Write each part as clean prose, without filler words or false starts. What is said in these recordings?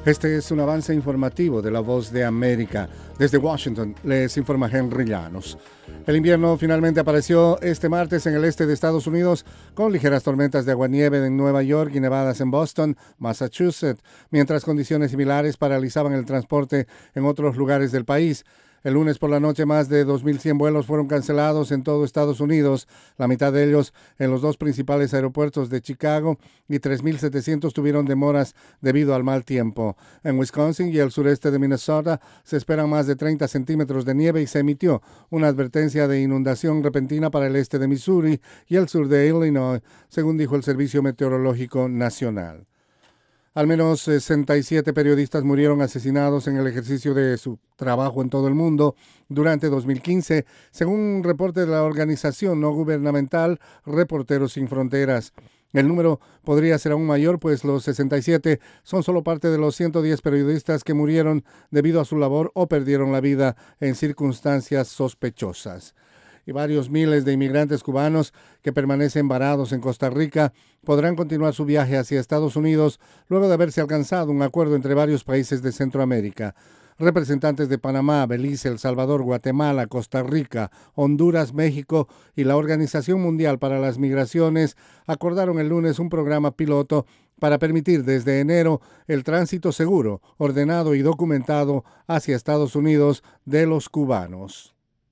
Este es un avance informativo de La Voz de América. Desde Washington les informa Henry Llanos. El invierno finalmente apareció este martes en el este de Estados Unidos con ligeras tormentas de aguanieve en Nueva York y nevadas en Boston, Massachusetts, mientras condiciones similares paralizaban el transporte en otros lugares del país. El lunes por la noche, más de 2.100 vuelos fueron cancelados en todo Estados Unidos, la mitad de ellos en los dos principales aeropuertos de Chicago, y 3.700 tuvieron demoras debido al mal tiempo. En Wisconsin y el sureste de Minnesota se esperan más de 30 centímetros de nieve y se emitió una advertencia de inundación repentina para el este de Missouri y el sur de Illinois, según dijo el Servicio Meteorológico Nacional. Al menos 67 periodistas murieron asesinados en el ejercicio de su trabajo en todo el mundo durante 2015, según un reporte de la organización no gubernamental Reporteros Sin Fronteras. El número podría ser aún mayor, pues los 67 son solo parte de los 110 periodistas que murieron debido a su labor o perdieron la vida en circunstancias sospechosas. Y varios miles de inmigrantes cubanos que permanecen varados en Costa Rica podrán continuar su viaje hacia Estados Unidos luego de haberse alcanzado un acuerdo entre varios países de Centroamérica. Representantes de Panamá, Belice, El Salvador, Guatemala, Costa Rica, Honduras, México y la Organización Mundial para las Migraciones acordaron el lunes un programa piloto para permitir desde enero el tránsito seguro, ordenado y documentado hacia Estados Unidos de los cubanos.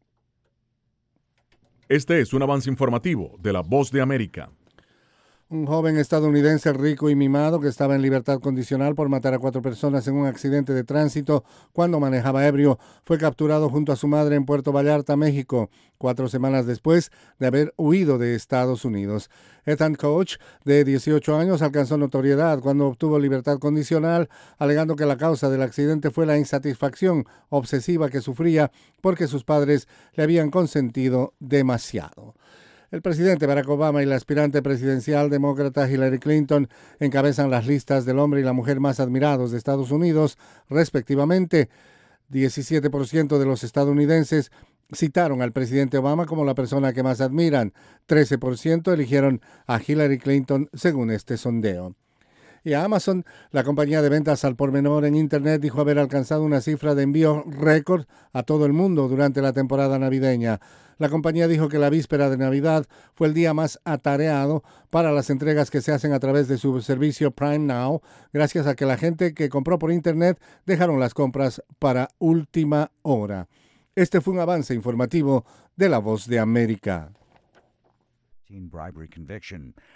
Este es un avance informativo de La Voz de América. Un joven estadounidense rico y mimado que estaba en libertad condicional por matar a 4 personas en un accidente de tránsito cuando manejaba ebrio fue capturado junto a su madre en Puerto Vallarta, México, 4 semanas después de haber huido de Estados Unidos. Ethan Koch, de 18 años, alcanzó notoriedad cuando obtuvo libertad condicional, alegando que la causa del accidente fue la insatisfacción obsesiva que sufría porque sus padres le habían consentido demasiado. El presidente Barack Obama y la aspirante presidencial demócrata Hillary Clinton encabezan las listas del hombre y la mujer más admirados de Estados Unidos, respectivamente. 17% de los estadounidenses citaron al presidente Obama como la persona que más admiran. 13% eligieron a Hillary Clinton según este sondeo. Y Amazon, la compañía de ventas al por menor en Internet, dijo haber alcanzado una cifra de envío récord a todo el mundo durante la temporada navideña. La compañía dijo que la víspera de Navidad fue el día más atareado para las entregas que se hacen a través de su servicio Prime Now, gracias a que la gente que compró por Internet dejaron las compras para última hora. Este fue un avance informativo de La Voz de América.